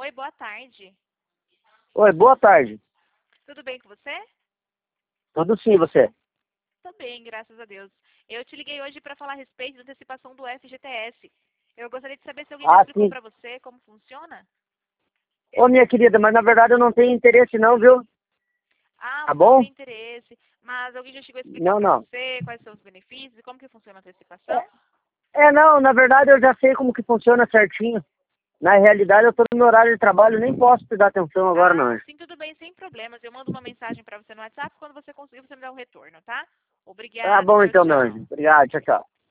Oi, boa tarde. Oi, boa tarde. Tudo bem com você? Tudo sim, você? Tô bem, graças a Deus. Eu te liguei hoje para falar a respeito da antecipação do FGTS. Eu gostaria de saber se alguém já Ah, explicou sim. para você como funciona. Ô, minha querida, mas na verdade eu não tenho interesse não, viu? Ah, Tá você não bom? tem interesse, mas alguém já chegou a explicar Não, para não. você quais são os benefícios e como que funciona a antecipação? É, não, na verdade eu já sei como que funciona certinho. Na realidade eu tô no meu horário de trabalho, nem posso te dar atenção agora Ah, não. sim, tudo bem, sem problemas. Eu mando uma mensagem para você no WhatsApp. Quando você conseguir, você me dá o retorno, tá? Tá Obrigada, bom tchau, então, meu tchau. anjo. Obrigado, tchau, tchau.